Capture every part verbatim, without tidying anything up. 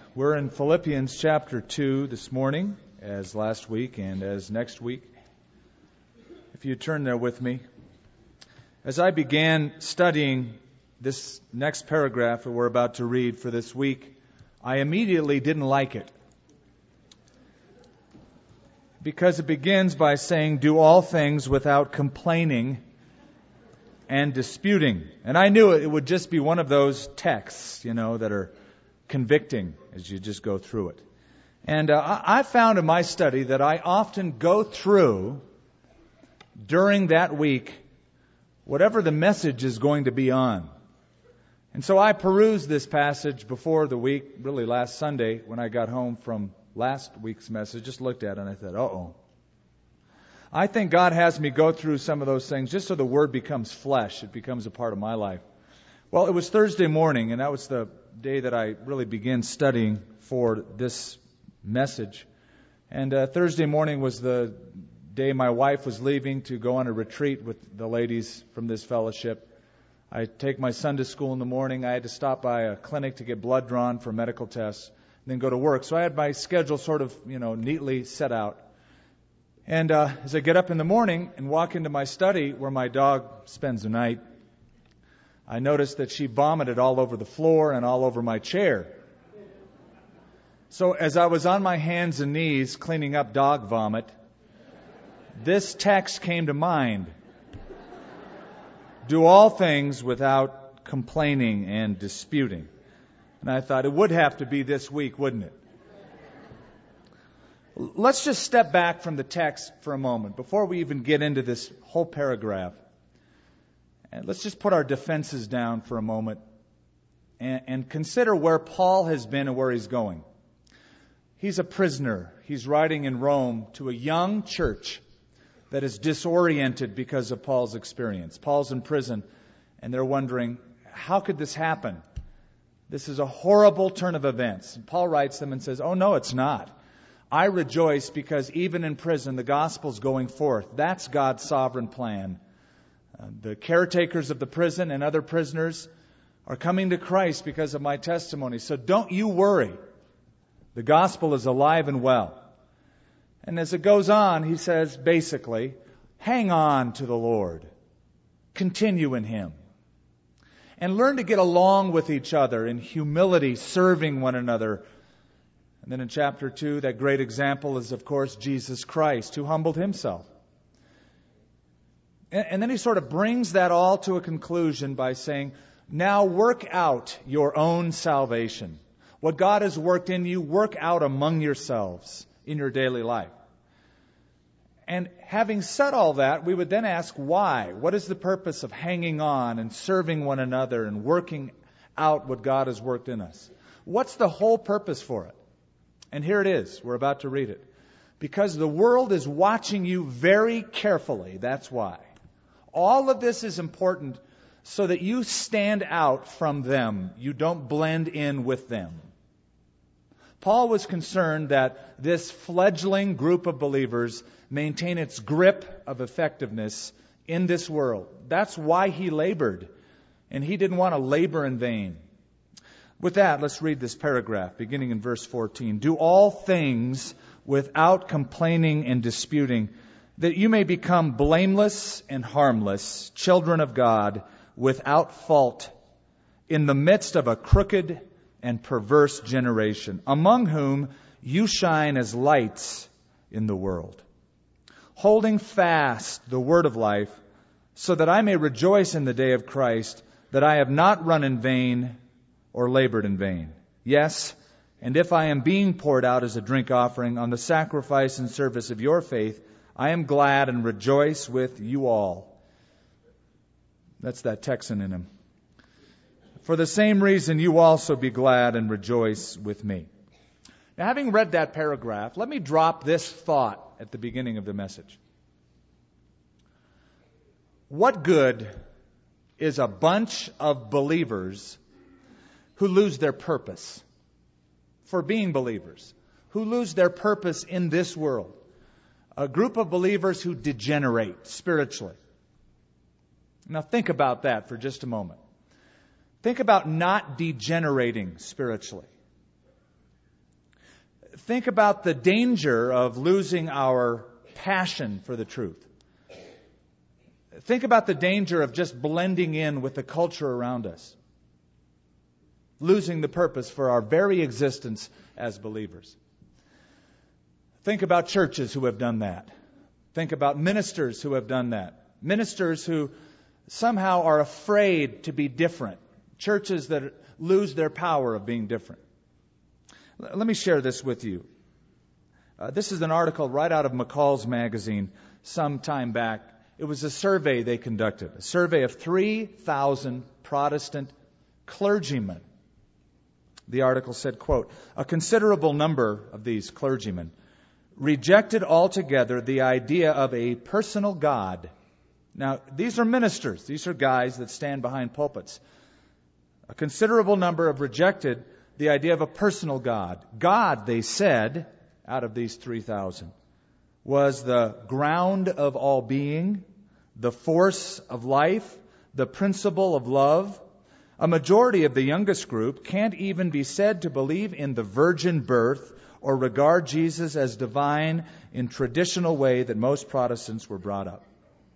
We're in Philippians chapter two this morning, as last week and as next week. If you turn there with me. As I began studying this next paragraph that we're about to read for this week, I immediately didn't like it. Because it begins by saying, do all things without complaining and disputing. And I knew it would just be one of those texts, you know, that are convicting as you just go through it. And uh, I found in my study that I often go through during that week whatever the message is going to be on. And so I perused this passage before the week, really last Sunday when I got home from last week's message, just looked at it and I thought, uh-oh. I think God has me go through some of those things just so the Word becomes flesh. It becomes a part of my life. Well, it was Thursday morning, and that was the day that I really began studying for this message. And uh, Thursday morning was the day my wife was leaving to go on a retreat with the ladies from this fellowship. I take my son to school in the morning. I had to stop by a clinic to get blood drawn for medical tests, and then go to work. So I had my schedule sort of, you know, neatly set out. And uh, as I get up in the morning and walk into my study where my dog spends the night, I noticed that she vomited all over the floor and all over my chair. So as I was on my hands and knees cleaning up dog vomit, this text came to mind. Do all things without complaining and disputing. And I thought it would have to be this week, wouldn't it? Let's just step back from the text for a moment before we even get into this whole paragraph. And let's just put our defenses down for a moment and, and consider where Paul has been and where he's going. He's a prisoner. He's writing in Rome to a young church that is disoriented because of Paul's experience. Paul's in prison, and they're wondering, how could this happen? This is a horrible turn of events. And Paul writes them and says, oh, no, it's not. I rejoice because even in prison, the gospel's going forth. That's God's sovereign plan. Uh, the caretakers of the prison and other prisoners are coming to Christ because of my testimony. So don't you worry. The gospel is alive and well. And as it goes on, he says, basically, hang on to the Lord. Continue in Him. And learn to get along with each other in humility, serving one another. And then in chapter two, that great example is, of course, Jesus Christ, who humbled Himself. And then he sort of brings that all to a conclusion by saying, now work out your own salvation. What God has worked in you, work out among yourselves in your daily life. And having said all that, we would then ask why? What is the purpose of hanging on and serving one another and working out what God has worked in us? What's the whole purpose for it? And here it is. We're about to read it. Because the world is watching you very carefully. That's why. All of this is important so that you stand out from them. You don't blend in with them. Paul was concerned that this fledgling group of believers maintain its grip of effectiveness in this world. That's why he labored. And he didn't want to labor in vain. With that, let's read this paragraph, beginning in verse fourteen. Do all things without complaining and disputing, that you may become blameless and harmless, children of God, without fault, in the midst of a crooked and perverse generation, among whom you shine as lights in the world, holding fast the word of life, so that I may rejoice in the day of Christ, that I have not run in vain or labored in vain. Yes, and if I am being poured out as a drink offering on the sacrifice and service of your faith, I am glad and rejoice with you all. That's that Texan in him. For the same reason, you also be glad and rejoice with me. Now, having read that paragraph, let me drop this thought at the beginning of the message. What good is a bunch of believers who lose their purpose for being believers, who lose their purpose in this world? A group of believers who degenerate spiritually. Now think about that for just a moment. Think about not degenerating spiritually. Think about the danger of losing our passion for the truth. Think about the danger of just blending in with the culture around us, losing the purpose for our very existence as believers. Think about churches who have done that. Think about ministers who have done that. Ministers who somehow are afraid to be different. Churches that lose their power of being different. Let me share this with you. Uh, this is an article right out of McCall's magazine some time back. It was a survey they conducted, a survey of three thousand Protestant clergymen. The article said, quote, "A considerable number of these clergymen rejected altogether the idea of a personal God." Now, these are ministers. These are guys that stand behind pulpits. A considerable number have rejected the idea of a personal God. God, they said, out of these three thousand, was the ground of all being, the force of life, the principle of love. A majority of the youngest group can't even be said to believe in the virgin birth or regard Jesus as divine in traditional way that most Protestants were brought up.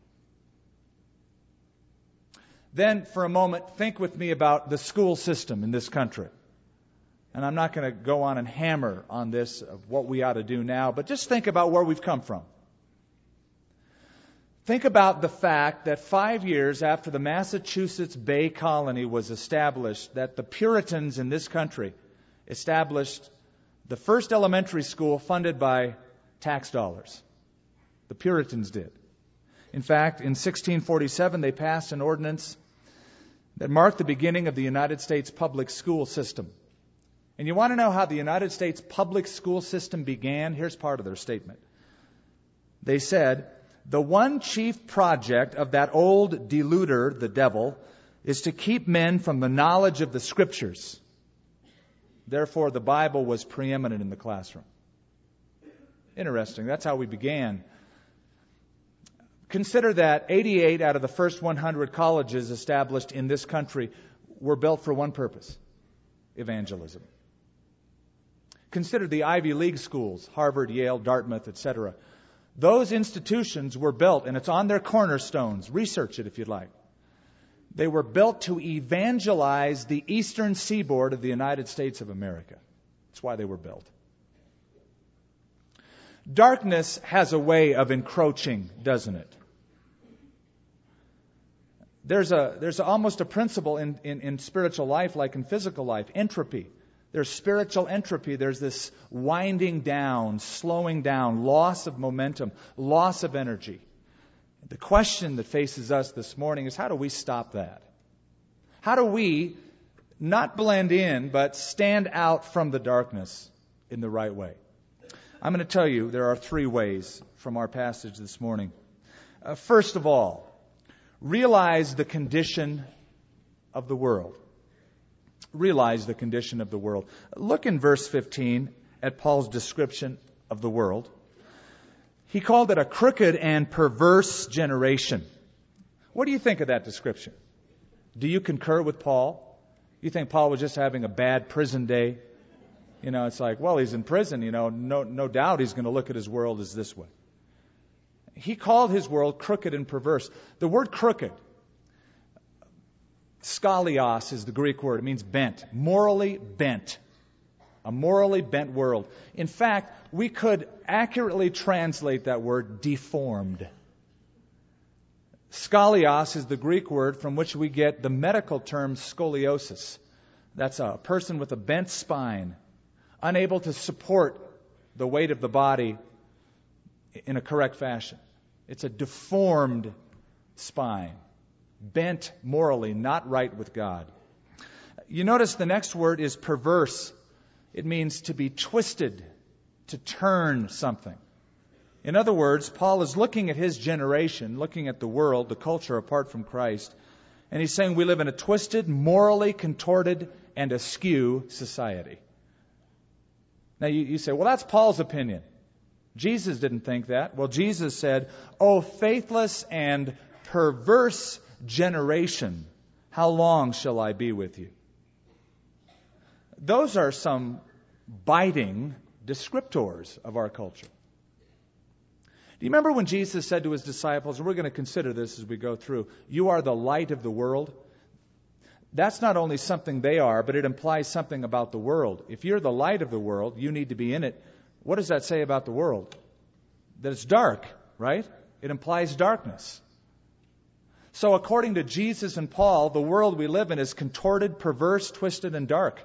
Then, for a moment, think with me about the school system in this country. And I'm not going to go on and hammer on this of what we ought to do now, but just think about where we've come from. Think about the fact that five years after the Massachusetts Bay Colony was established, that the Puritans in this country established the first elementary school funded by tax dollars. The Puritans did. In fact, in sixteen forty-seven, they passed an ordinance that marked the beginning of the United States public school system. And you want to know how the United States public school system began? Here's part of their statement. They said, "The one chief project of that old deluder, the devil, is to keep men from the knowledge of the Scriptures. Therefore, the Bible was preeminent in the classroom." Interesting. That's how we began. Consider that eighty-eight out of the first one hundred colleges established in this country were built for one purpose: evangelism. Consider the Ivy League schools, Harvard, Yale, Dartmouth, et cetera. Those institutions were built, and it's on their cornerstones. Research it if you'd like. They were built to evangelize the eastern seaboard of the United States of America. That's why they were built. Darkness has a way of encroaching, doesn't it? There's a there's almost a principle in, in, in spiritual life like in physical life, entropy. There's spiritual entropy. There's this winding down, slowing down, loss of momentum, loss of energy. The question that faces us this morning is, how do we stop that? How do we not blend in, but stand out from the darkness in the right way? I'm going to tell you there are three ways from our passage this morning. Uh, first of all, realize the condition of the world. Realize the condition of the world. Look in verse fifteen at Paul's description of the world. He called it a crooked and perverse generation. What do you think of that description? Do you concur with Paul? You think Paul was just having a bad prison day? You know, it's like, well, he's in prison, you know, no, no doubt he's going to look at his world as this way. He called his world crooked and perverse. The word crooked, skolios is the Greek word. It means bent, morally bent. A morally bent world. In fact, we could accurately translate that word deformed. Skolios is the Greek word from which we get the medical term scoliosis. That's a person with a bent spine, unable to support the weight of the body in a correct fashion. It's a deformed spine, bent morally, not right with God. You notice the next word is perverse. It means to be twisted, to turn something. In other words, Paul is looking at his generation, looking at the world, the culture apart from Christ, and he's saying we live in a twisted, morally contorted, and askew society. Now you, you say, well, that's Paul's opinion. Jesus didn't think that. Well, Jesus said, "O faithless and perverse generation, how long shall I be with you?" Those are some biting, descriptors of our culture. Do you remember when Jesus said to his disciples, and we're going to consider this as we go through, "You are the light of the world"? That's not only something they are, but it implies something about the world. If you're the light of the world, you need to be in it. What does that say about the world? That it's dark, right? It implies darkness. So according to Jesus and Paul, the world we live in is contorted, perverse, twisted, and dark.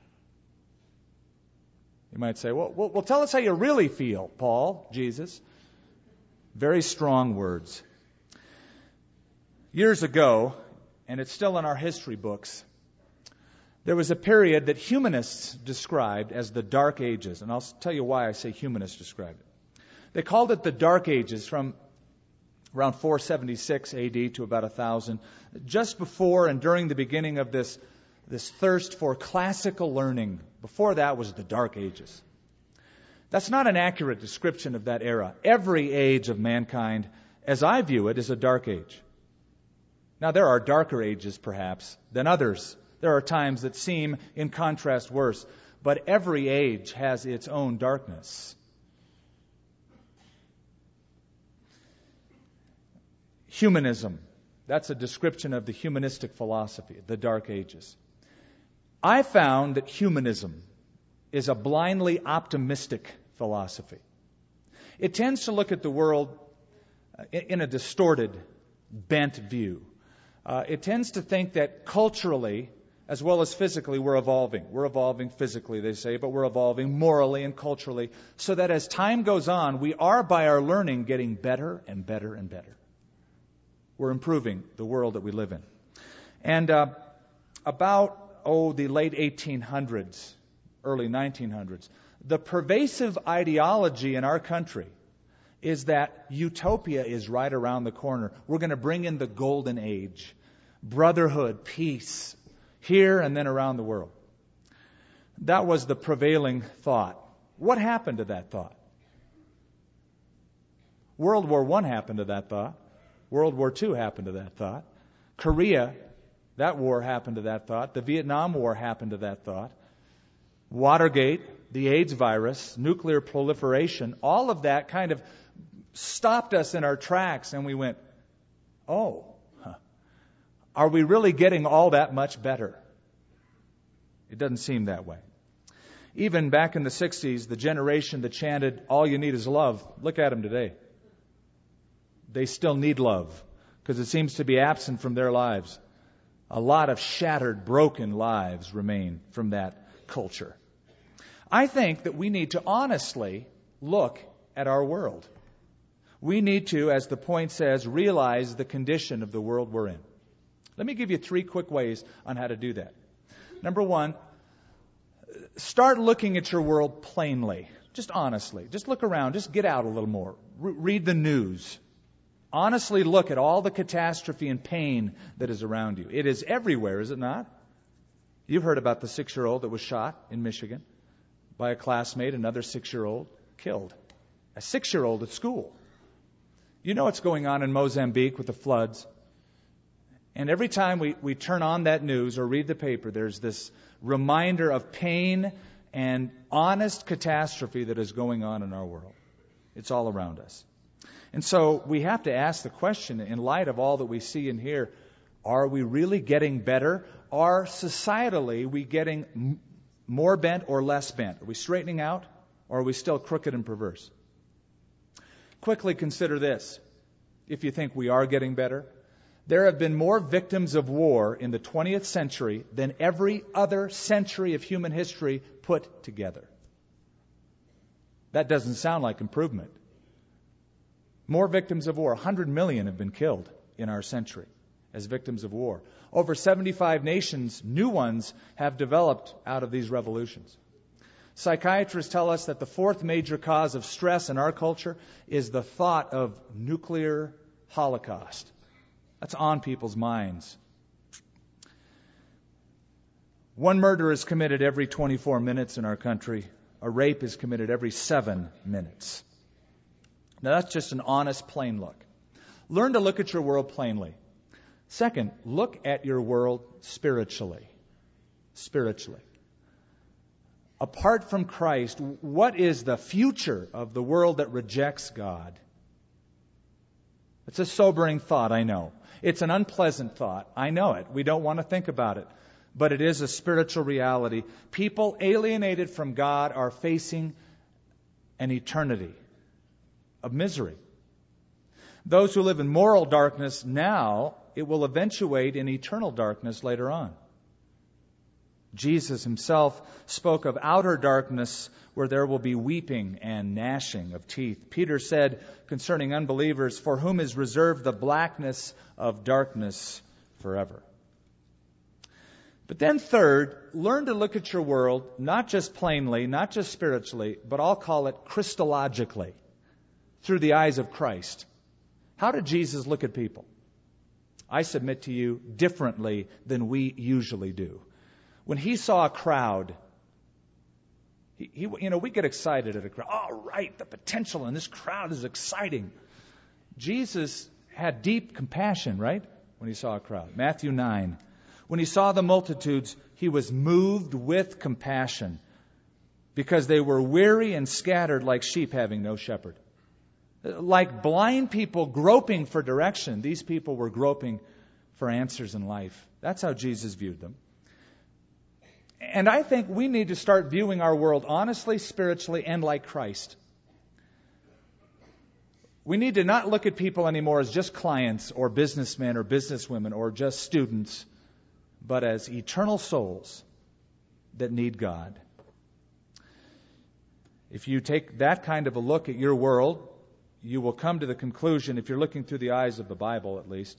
You might say, well, well, well tell us how you really feel, Paul, Jesus. Very strong words. Years ago, and it's still in our history books, there was a period that humanists described as the Dark Ages. And I'll tell you why I say humanists described it. They called it the Dark Ages from around four seventy-six A D to about one thousand, just before and during the beginning of this, this thirst for classical learning. Before that was the Dark Ages. That's not an accurate description of that era. Every age of mankind, as I view it, is a dark age. Now, there are darker ages, perhaps, than others. There are times that seem, in contrast, worse. But every age has its own darkness. Humanism. That's a description of the humanistic philosophy, the Dark Ages. I found that humanism is a blindly optimistic philosophy. It tends to look at the world in a distorted, bent view. Uh, it tends to think that culturally, as well as physically, we're evolving. We're evolving physically, they say, but we're evolving morally and culturally, so that as time goes on, we are, by our learning, getting better and better and better. We're improving the world that we live in. And uh, about, oh, the late eighteen hundreds, early nineteen hundreds, the pervasive ideology in our country is that utopia is right around the corner. We're going to bring in the golden age, brotherhood, peace, here and then around the world. That was the prevailing thought. What happened to that thought? World War One happened to that thought. World War Two happened to that thought. Korea, that war happened to that thought. The Vietnam War happened to that thought. Watergate, the AIDS virus, nuclear proliferation, all of that kind of stopped us in our tracks, and we went, oh, huh, are we really getting all that much better? It doesn't seem that way. Even back in the sixties, the generation that chanted, all you need is love, look at them today. They still need love because it seems to be absent from their lives. A lot of shattered, broken lives remain from that culture. I think that we need to honestly look at our world. We need to, as the point says, realize the condition of the world we're in. Let me give you three quick ways on how to do that. Number one, start looking at your world plainly, just honestly. Just look around, just get out a little more. Re- read the news. Honestly look at all the catastrophe and pain that is around you. It is everywhere, is it not? You've heard about the six-year-old that was shot in Michigan by a classmate, another six-year-old killed. A six-year-old at school. You know what's going on in Mozambique with the floods. And every time we, we turn on that news or read the paper, there's this reminder of pain and honest catastrophe that is going on in our world. It's all around us. And so we have to ask the question, in light of all that we see and hear, are we really getting better? Are societally we getting m- more bent or less bent? Are we straightening out, or are we still crooked and perverse? Quickly consider this. If you think we are getting better, there have been more victims of war in the twentieth century than every other century of human history put together. That doesn't sound like improvement. More victims of war. one hundred million have been killed in our century as victims of war. Over seventy-five nations, new ones, have developed out of these revolutions. Psychiatrists tell us that the fourth major cause of stress in our culture is the thought of nuclear holocaust. That's on people's minds. One murder is committed every twenty-four minutes in our country. A rape is committed every seven minutes. Now that's just an honest, plain look. Learn to look at your world plainly. Second, look at your world spiritually. Spiritually. apart from Christ, what is the future of the world that rejects God? It's a sobering thought, I know. It's an unpleasant thought. I know it. We don't want to think about it. But it is a spiritual reality. People alienated from God are facing an eternity of misery. Those who live in moral darkness now, it will eventuate in eternal darkness later on. Jesus himself spoke of outer darkness where there will be weeping and gnashing of teeth. Peter said concerning unbelievers, for whom is reserved the blackness of darkness forever. But then third, learn to look at your world, not just plainly, not just spiritually, but I'll call it Christologically, through the eyes of Christ. How did Jesus look at people? I submit to you, differently than we usually do. When he saw a crowd, he, he, you know, we get excited at a crowd. Oh, right, the potential in this crowd is exciting. Jesus had deep compassion, right, when he saw a crowd. Matthew nine. When he saw the multitudes, he was moved with compassion because they were weary and scattered like sheep having no shepherd. Like blind people groping for direction, these people were groping for answers in life. That's how Jesus viewed them. And I think we need to start viewing our world honestly, spiritually, and like Christ. We need to not look at people anymore as just clients or businessmen or businesswomen or just students, but as eternal souls that need God. If you take that kind of a look at your world, you will come to the conclusion, if you're looking through the eyes of the Bible at least,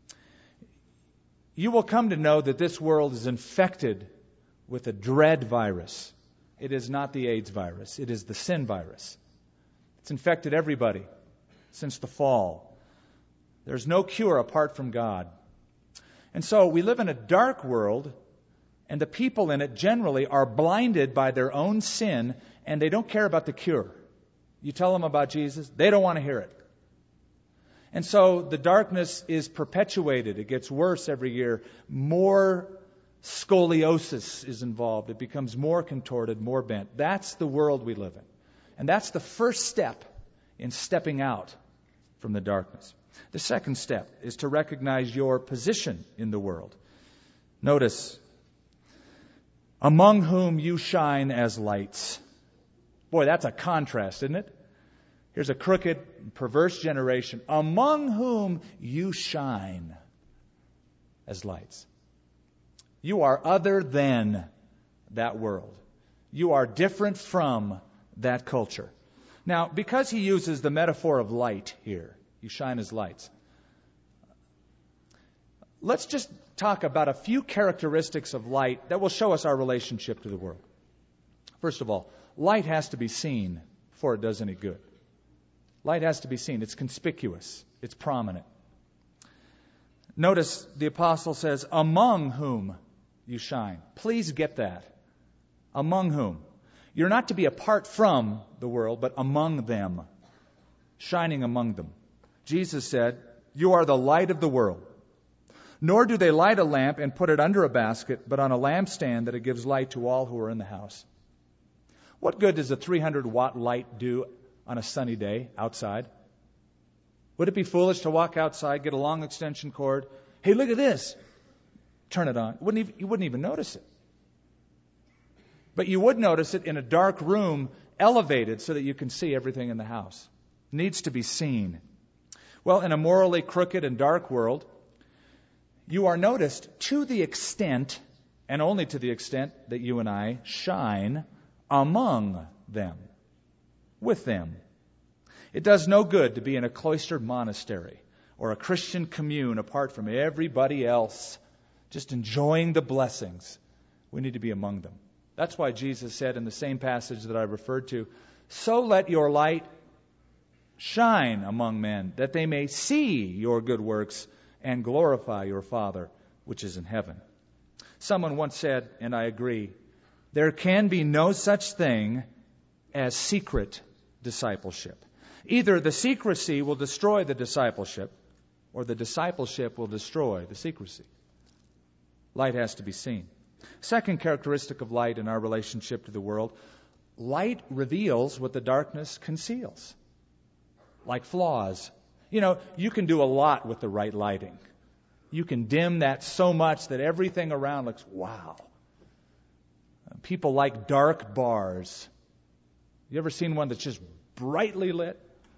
you will come to know that this world is infected with a dread virus. It is not the AIDS virus. It is the sin virus. It's infected everybody since the fall. There's no cure apart from God. And so we live in a dark world, and the people in it generally are blinded by their own sin, and they don't care about the cure. You tell them about Jesus, they don't want to hear it. And so the darkness is perpetuated. It gets worse every year. More scoliosis is involved. It becomes more contorted, more bent. That's the world we live in. And that's the first step in stepping out from the darkness. The second step is to recognize your position in the world. Notice, among whom you shine as lights. Boy, that's a contrast, isn't it? Here's a crooked, perverse generation, among whom you shine as lights. You are other than that world. You are different from that culture. Now, because he uses the metaphor of light here, you shine as lights, let's just talk about a few characteristics of light that will show us our relationship to the world. First of all, light has to be seen before it does any good. Light has to be seen. It's conspicuous. It's prominent. Notice the apostle says, among whom you shine. Please get that. Among whom. You're not to be apart from the world, but among them. Shining among them. Jesus said, you are the light of the world. Nor do they light a lamp and put it under a basket, but on a lampstand that it gives light to all who are in the house. What good does a three hundred watt light do on a sunny day outside? Would it be foolish to walk outside, get a long extension cord? Hey, look at this. Turn it on. Wouldn't even, you wouldn't even notice it. But you would notice it in a dark room, elevated so that you can see everything in the house. It needs to be seen. Well, in a morally crooked and dark world, you are noticed to the extent, and only to the extent, that you and I shine among them, with them. It does no good to be in a cloistered monastery or a Christian commune apart from everybody else, just enjoying the blessings. We need to be among them. That's why Jesus said in the same passage that I referred to, so let your light shine among men, that they may see your good works and glorify your Father which is in heaven. Someone once said, and I agree, there can be no such thing as secret discipleship. Either the secrecy will destroy the discipleship, or the discipleship will destroy the secrecy. Light has to be seen. Second characteristic of light in our relationship to the world, light reveals what the darkness conceals, like flaws. You know, you can do a lot with the right lighting. You can dim that so much that everything around looks, wow. People like dark bars. You ever seen one that's just brightly lit?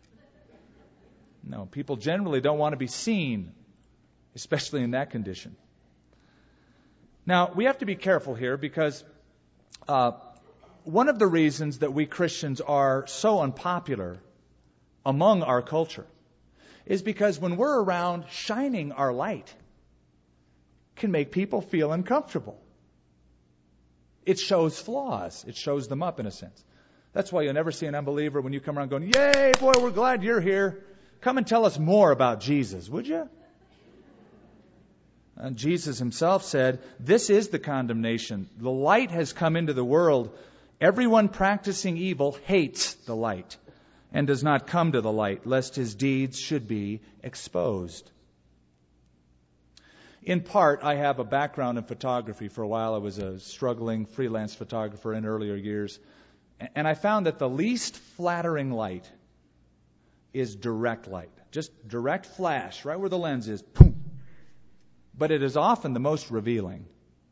No, people generally don't want to be seen, especially in that condition. Now, we have to be careful here because uh, one of the reasons that we Christians are so unpopular among our culture is because when we're around, shining our light can make people feel uncomfortable. It shows flaws. It shows them up in a sense. That's why you'll never see an unbeliever when you come around going, "Yay, boy, we're glad you're here. Come and tell us more about Jesus, would you?" And Jesus himself said, "This is the condemnation. The light has come into the world. Everyone practicing evil hates the light and does not come to the light, lest his deeds should be exposed." In part, I have a background in photography. For a while, I was a struggling freelance photographer in earlier years. And I found that the least flattering light is direct light. Just direct flash, right where the lens is. Boom. But it is often the most revealing.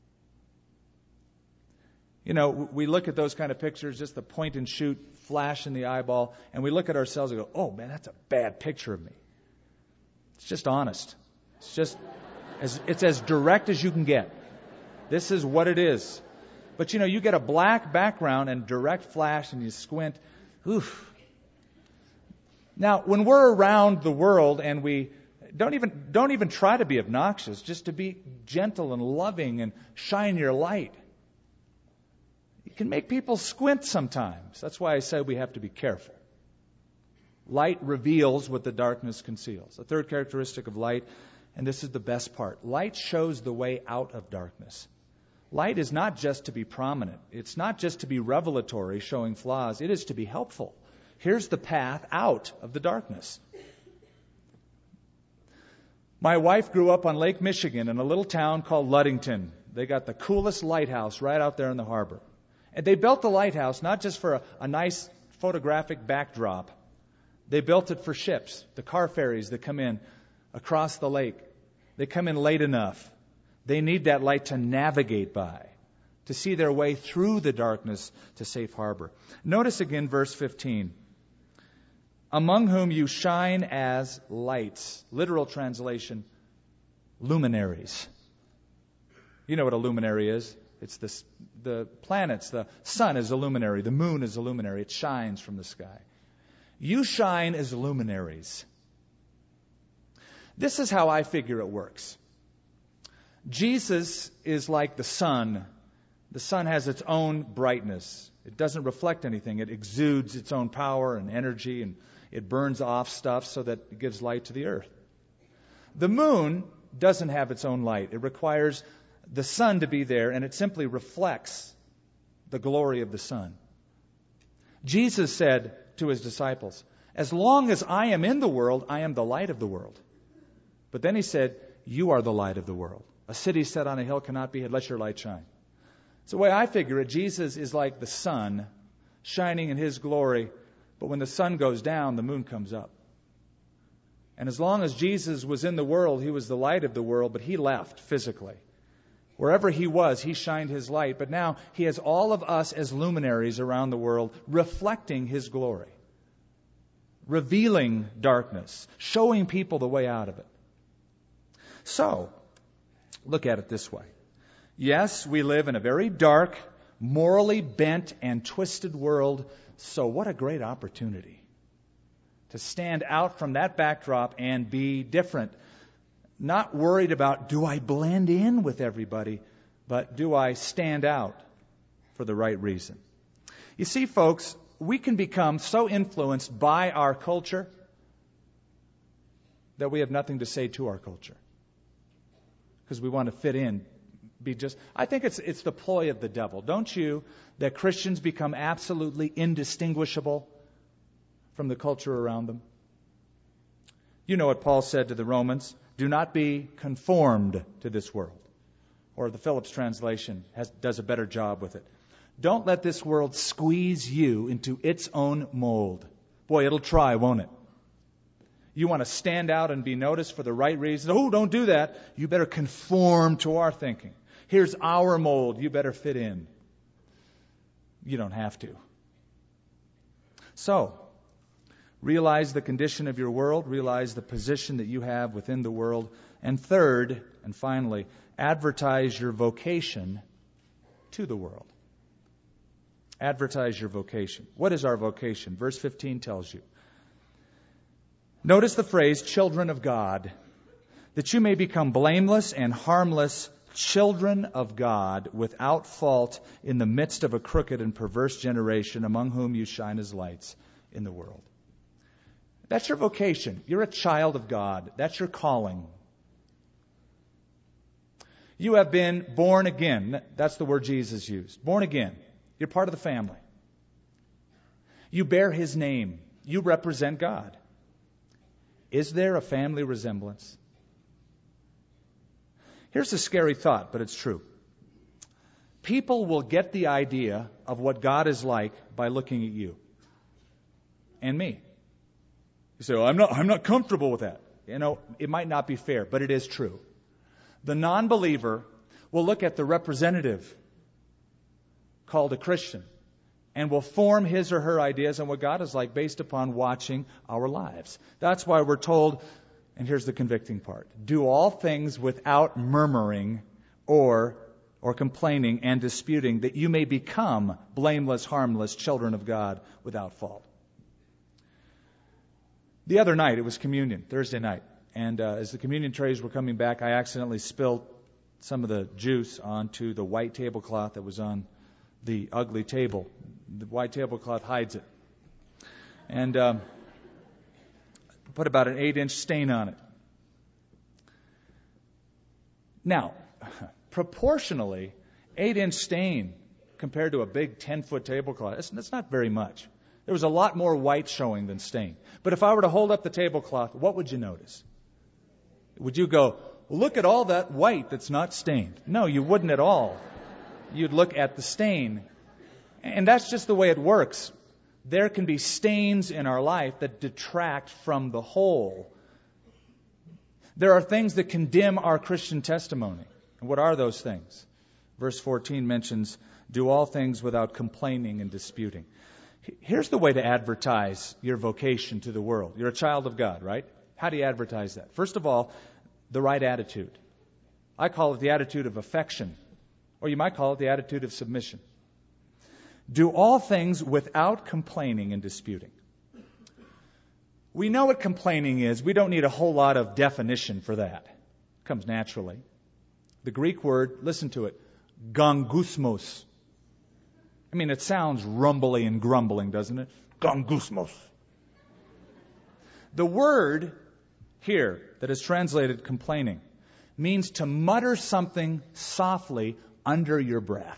You know, we look at those kind of pictures, just the point and shoot flash in the eyeball, and we look at ourselves and go, "Oh man, that's a bad picture of me." It's just honest. It's just, as, it's as direct as you can get. This is what it is. But you know, you get a black background and direct flash and you squint. Oof. Now, when we're around the world and we don't even don't even try to be obnoxious, just to be gentle and loving and shine your light, it can make people squint sometimes. That's why I said we have to be careful. Light reveals what the darkness conceals. The third characteristic of light, and this is the best part, light shows the way out of darkness. Light is not just to be prominent. It's not just to be revelatory, showing flaws. It is to be helpful. Here's the path out of the darkness. My wife grew up on Lake Michigan in a little town called Ludington. They got the coolest lighthouse right out there in the harbor. And they built the lighthouse not just for a, a nice photographic backdrop. They built it for ships, the car ferries that come in across the lake. They come in late enough. They need that light to navigate by, to see their way through the darkness to safe harbor. Notice again verse fifteen. Among whom you shine as lights. Literal translation, luminaries. You know what a luminary is. It's this, the planets. The sun is a luminary. The moon is a luminary. It shines from the sky. You shine as luminaries. This is how I figure it works. Jesus is like the sun. The sun has its own brightness. It doesn't reflect anything. It exudes its own power and energy, and it burns off stuff so that it gives light to the earth. The moon doesn't have its own light. It requires the sun to be there, and it simply reflects the glory of the sun. Jesus said to his disciples, "As long as I am in the world, I am the light of the world." But then he said, "You are the light of the world. A city set on a hill cannot be hid. Let your light shine." So the way I figure it, Jesus is like the sun shining in his glory. But when the sun goes down, the moon comes up. And as long as Jesus was in the world, he was the light of the world, but he left physically. Wherever he was, he shined his light. But now he has all of us as luminaries around the world, reflecting his glory, revealing darkness, showing people the way out of it. So, look at it this way. Yes, we live in a very dark, morally bent and twisted world. So what a great opportunity to stand out from that backdrop and be different. Not worried about, do I blend in with everybody, but do I stand out for the right reason? You see, folks, we can become so influenced by our culture that we have nothing to say to our culture because we want to fit in. Be just. I think it's it's the ploy of the devil, don't you? That Christians become absolutely indistinguishable from the culture around them. You know what Paul said to the Romans: "Do not be conformed to this world, Or the Phillips translation has, does a better job with it. Don't let this world squeeze you into its own mold. Boy, it'll try, won't it? You want to stand out and be noticed for the right reason. Oh, don't do that. You better conform to our thinking. Here's our mold. You better fit in. You don't have to. So, realize the condition of your world. Realize the position that you have within the world. And third, and finally, advertise your vocation to the world. Advertise your vocation. What is our vocation? Verse fifteen tells you. Notice the phrase, children of God, that you may become blameless and harmless children of God without fault in the midst of a crooked and perverse generation among whom you shine as lights in the world. That's your vocation. You're a child of God. That's your calling. You have been born again. That's the word Jesus used. Born again. You're part of the family. You bear His name. You represent God. Is there a family resemblance? Here's a scary thought, but it's true. People will get the idea of what God is like by looking at you and me. You say, well, I'm not, I'm not comfortable with that. You know, it might not be fair, but it is true. The non-believer will look at the representative called a Christian and will form his or her ideas on what God is like based upon watching our lives. That's why we're told, and here's the convicting part, do all things without murmuring or or complaining and disputing, that you may become blameless, harmless children of God without fault. The other night, it was communion, Thursday night, and uh, as the communion trays were coming back, I accidentally spilled some of the juice onto the white tablecloth that was on the ugly table. The white tablecloth hides it. And um, put about an eight-inch stain on it. Now, proportionally, eight-inch stain compared to a big ten-foot tablecloth, that's, that's not very much. There was a lot more white showing than stain. But if I were to hold up the tablecloth, what would you notice? Would you go, look at all that white that's not stained? No, you wouldn't at all. You'd look at the stain. And that's just the way it works. There can be stains in our life that detract from the whole. There are things that condemn our Christian testimony. And what are those things? Verse fourteen mentions, do all things without complaining and disputing. Here's the way to advertise your vocation to the world. You're a child of God, right? How do you advertise that? First of all, the right attitude. I call it the attitude of affection. Or you might call it the attitude of submission. Do all things without complaining and disputing. We know what complaining is. We don't need a whole lot of definition for that. It comes naturally. The Greek word, listen to it, gongusmos. I mean, it sounds rumbly and grumbling, doesn't it? Gongusmos. The word here that is translated complaining means to mutter something softly under your breath.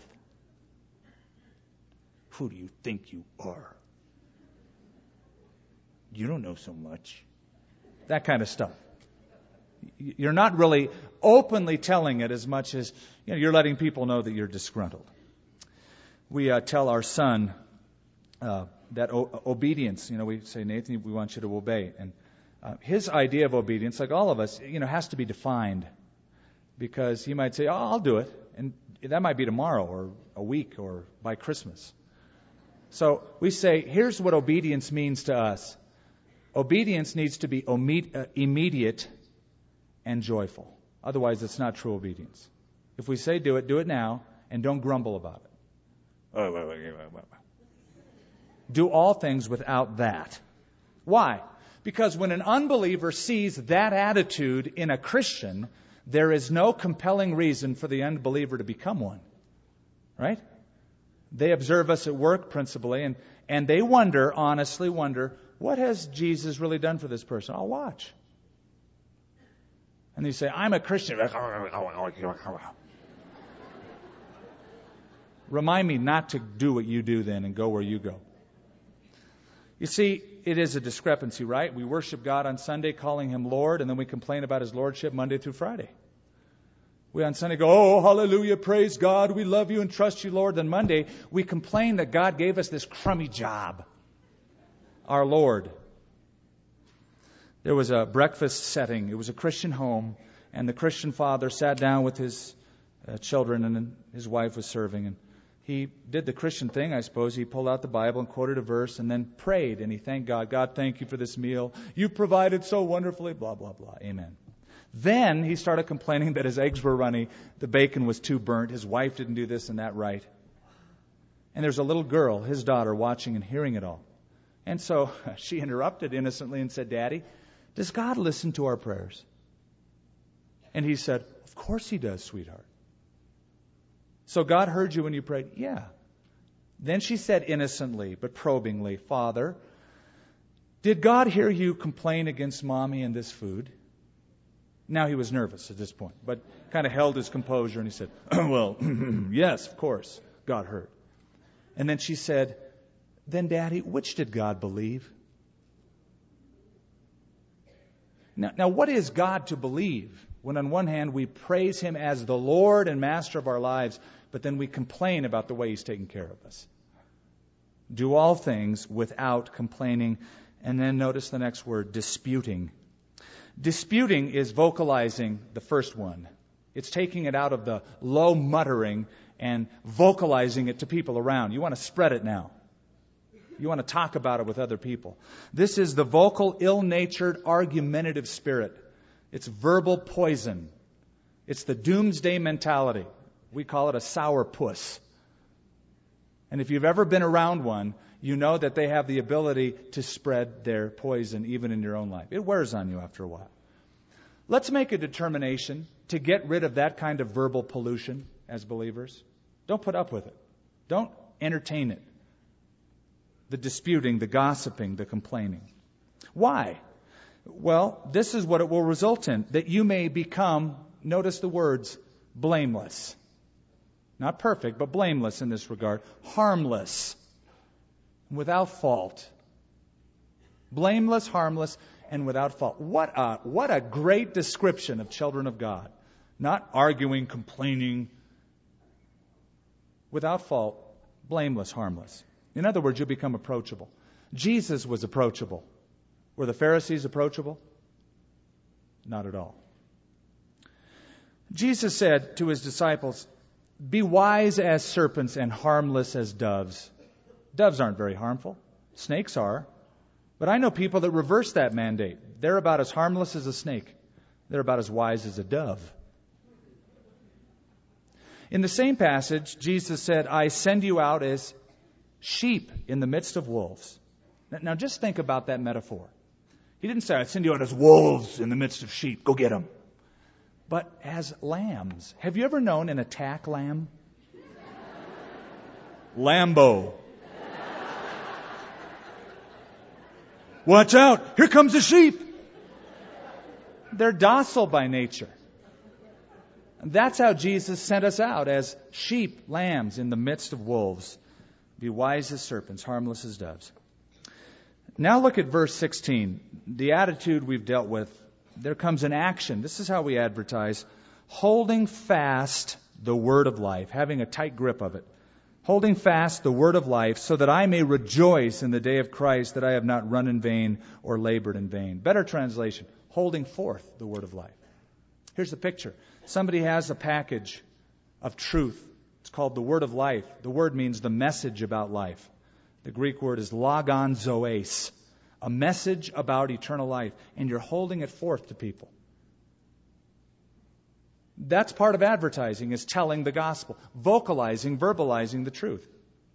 Who do you think you are? You don't know so much. That kind of stuff. You're not really openly telling it as much as, you know, you're letting people know that you're disgruntled. We uh, tell our son uh, that o- obedience, you know, we say, Nathan, we want you to obey. And uh, his idea of obedience, like all of us, you know, has to be defined. Because he might say, oh, I'll do it. And that might be tomorrow or a week or by Christmas. So we say, here's what obedience means to us. Obedience needs to be immediate and joyful. Otherwise, it's not true obedience. If we say do it, do it now, and don't grumble about it. Do all things without that. Why? Because when an unbeliever sees that attitude in a Christian, there is no compelling reason for the unbeliever to become one. Right? They observe us at work principally, and, and they wonder, honestly wonder, what has Jesus really done for this person? I'll watch. And they say, I'm a Christian. Remind me not to do what you do then and go where you go. You see, it is a discrepancy, right? We worship God on Sunday, calling Him Lord, and then we complain about His Lordship Monday through Friday. We on Sunday go, oh, hallelujah, praise God, we love you and trust you, Lord. Then Monday, we complain that God gave us this crummy job. Our Lord. There was a breakfast setting. It was a Christian home, and the Christian father sat down with his uh, children, and his wife was serving. And he did the Christian thing, I suppose. He pulled out the Bible and quoted a verse and then prayed, and he thanked God. God, thank you for this meal. You provided so wonderfully, blah, blah, blah. Amen. Then he started complaining that his eggs were runny, the bacon was too burnt, his wife didn't do this and that right. And there's a little girl, his daughter, watching and hearing it all. And so she interrupted innocently and said, Daddy, does God listen to our prayers? And he said, of course he does, sweetheart. So God heard you when you prayed? Yeah. Then she said innocently but probingly, Father, did God hear you complain against Mommy and this food? Now he was nervous at this point, but kind of held his composure and he said, well, yes, of course, God heard. And then she said, then Daddy, which did God believe? Now, now, what is God to believe when on one hand we praise Him as the Lord and Master of our lives, but then we complain about the way He's taking care of us? Do all things without complaining. And then notice the next word, disputing. Disputing is vocalizing the first one. It's taking it out of the low muttering and vocalizing it to people around. You want to spread it now. You want to talk about it with other people. This is the vocal, ill-natured, argumentative spirit. It's verbal poison. It's the doomsday mentality. We call it a sourpuss. And if you've ever been around one, you know that they have the ability to spread their poison even in your own life. It wears on you after a while. Let's make a determination to get rid of that kind of verbal pollution as believers. Don't put up with it. Don't entertain it. The disputing, the gossiping, the complaining. Why? Well, this is what it will result in. That you may become, notice the words, blameless. Not perfect, but blameless in this regard. Harmless. Without fault. Blameless, harmless, and without fault. What a, what a great description of children of God. Not arguing, complaining. Without fault, blameless, harmless. In other words, you become approachable. Jesus was approachable. Were the Pharisees approachable? Not at all. Jesus said to His disciples, be wise as serpents and harmless as doves. Doves aren't very harmful. Snakes are. But I know people that reverse that mandate. They're about as harmless as a snake. They're about as wise as a dove. In the same passage, Jesus said, I send you out as sheep in the midst of wolves. Now just think about that metaphor. He didn't say, I send you out as wolves in the midst of sheep. Go get them. But as lambs. Have you ever known an attack lamb? Lambo. Watch out. Here comes a sheep. They're docile by nature. And that's how Jesus sent us out, as sheep, lambs in the midst of wolves. Be wise as serpents, harmless as doves. Now look at verse sixteen. The attitude we've dealt with. There comes an action. This is how we advertise. Holding fast the word of life. Having a tight grip of it. Holding fast the word of life, so that I may rejoice in the day of Christ, that I have not run in vain or labored in vain. Better translation. Holding forth the word of life. Here's the picture. Somebody has a package of truth. It's called the word of life. The word means the message about life. The Greek word is logon zoes. A message about eternal life. And you're holding it forth to people. That's part of advertising, is telling the gospel. Vocalizing, verbalizing the truth.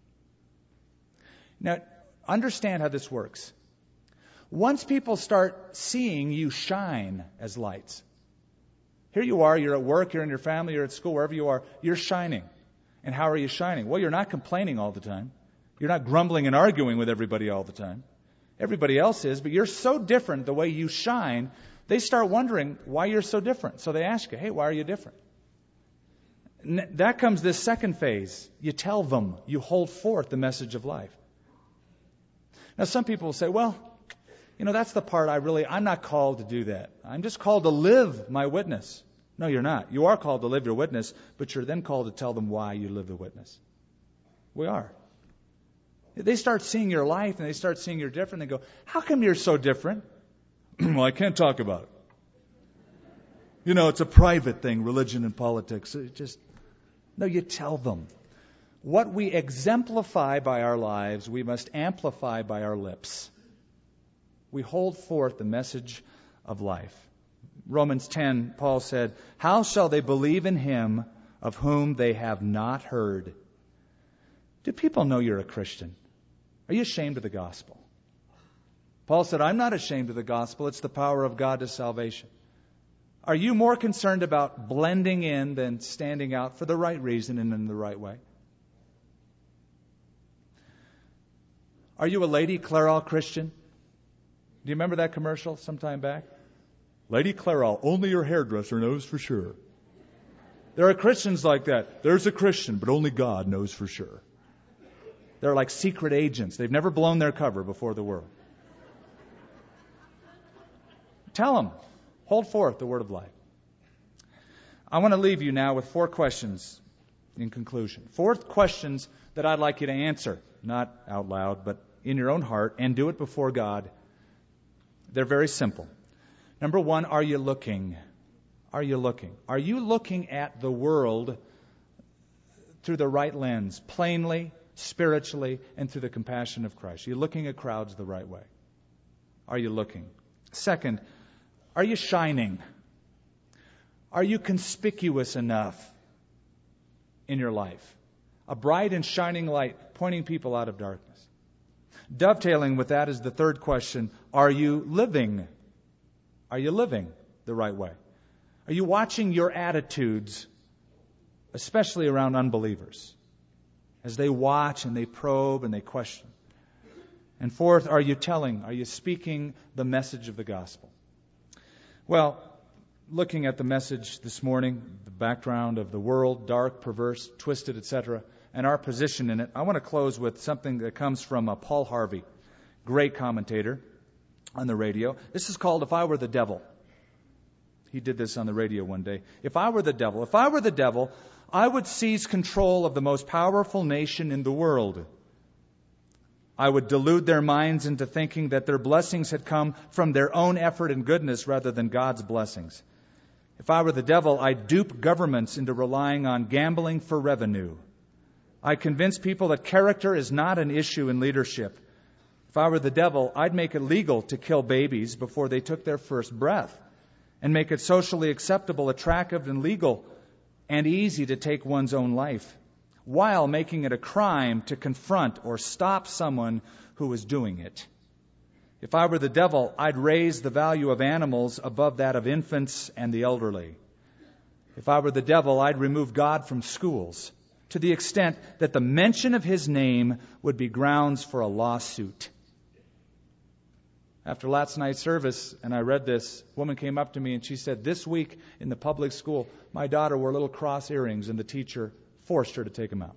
Now, understand how this works. Once people start seeing you shine as lights. Here you are, you're at work, you're in your family, you're at school, wherever you are, you're shining. And how are you shining? Well, you're not complaining all the time. You're not grumbling and arguing with everybody all the time. Everybody else is, but you're so different the way you shine, they start wondering why you're so different. So they ask you, hey, why are you different? And that comes this second phase. You tell them, you hold forth the message of life. Now some people will say, well, you know, that's the part I really, I'm not called to do that. I'm just called to live my witness. No, you're not. You are called to live your witness, but you're then called to tell them why you live the witness. We are. They start seeing your life and they start seeing you're different. They go, how come you're so different? Well, I can't talk about it. You know, it's a private thing, religion and politics. It just, no, you tell them. What we exemplify by our lives, we must amplify by our lips. We hold forth the message of life. Romans ten, Paul said, how shall they believe in him of whom they have not heard? Do people know you're a Christian? Are you ashamed of the gospel? Paul said, I'm not ashamed of the gospel. It's the power of God to salvation. Are you more concerned about blending in than standing out for the right reason and in the right way? Are you a Lady Clairol Christian? Do you remember that commercial sometime back? Lady Clairol, only your hairdresser knows for sure. There are Christians like that. There's a Christian, but only God knows for sure. They're like secret agents. They've never blown their cover before the world. Tell them. Hold forth the word of life. I want to leave you now with four questions in conclusion. Four questions that I'd like you to answer. Not out loud, but in your own heart, and do it before God. They're very simple. Number one, are you looking? Are you looking? Are you looking at the world through the right lens, plainly, spiritually, and through the compassion of Christ? Are you looking at crowds the right way? Are you looking? Second, are you shining? Are you conspicuous enough in your life? A bright and shining light pointing people out of darkness. Dovetailing with that is the third question. Are you living? Are you living the right way? Are you watching your attitudes, especially around unbelievers, as they watch and they probe and they question? And fourth, are you telling, are you speaking the message of the gospel? Well, looking at the message this morning, the background of the world, dark, perverse, twisted, et cetera, and our position in it, I want to close with something that comes from uh, Paul Harvey, great commentator on the radio. This is called If I Were the Devil. He did this on the radio one day. If I were the devil, if I were the devil, I would seize control of the most powerful nation in the world. I would delude their minds into thinking that their blessings had come from their own effort and goodness rather than God's blessings. If I were the devil, I'd dupe governments into relying on gambling for revenue. I'd convince people that character is not an issue in leadership. If I were the devil, I'd make it legal to kill babies before they took their first breath, and make it socially acceptable, attractive, and legal, and easy to take one's own life, while making it a crime to confront or stop someone who is doing it. If I were the devil, I'd raise the value of animals above that of infants and the elderly. If I were the devil, I'd remove God from schools, to the extent that the mention of his name would be grounds for a lawsuit. After last night's service, and I read this, a woman came up to me and she said, this week in the public school, my daughter wore little cross earrings and the teacher forced her to take them out.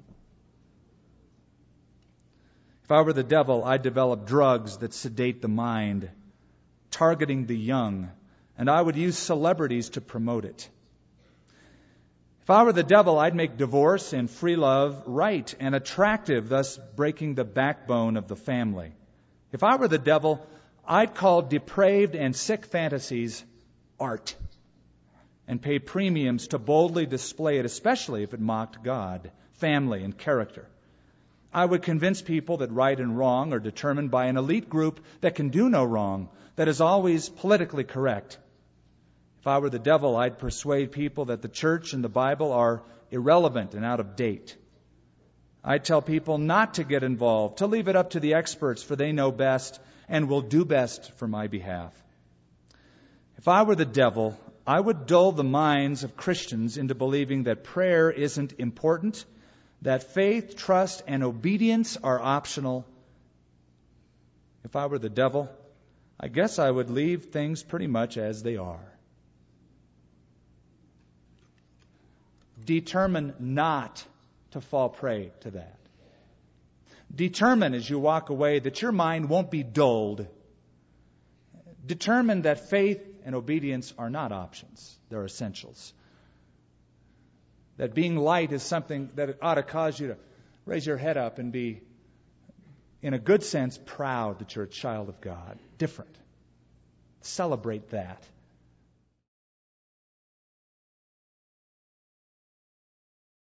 If I were the devil, I'd develop drugs that sedate the mind, targeting the young, and I would use celebrities to promote it. If I were the devil, I'd make divorce and free love right and attractive, thus breaking the backbone of the family. If I were the devil, I'd call depraved and sick fantasies art and pay premiums to boldly display it, especially if it mocked God, family, and character. I would convince people that right and wrong are determined by an elite group that can do no wrong, that is always politically correct. If I were the devil, I'd persuade people that the church and the Bible are irrelevant and out of date. I'd tell people not to get involved, to leave it up to the experts, for they know best and will do best for my behalf. If I were the devil, I would dull the minds of Christians into believing that prayer isn't important, that faith, trust, and obedience are optional. If I were the devil, I guess I would leave things pretty much as they are. Determine not to fall prey to that. Determine as you walk away that your mind won't be dulled. Determine that faith and obedience are not options. They're essentials. That being light is something that ought to cause you to raise your head up and be, in a good sense, proud that you're a child of God. Different. Celebrate that.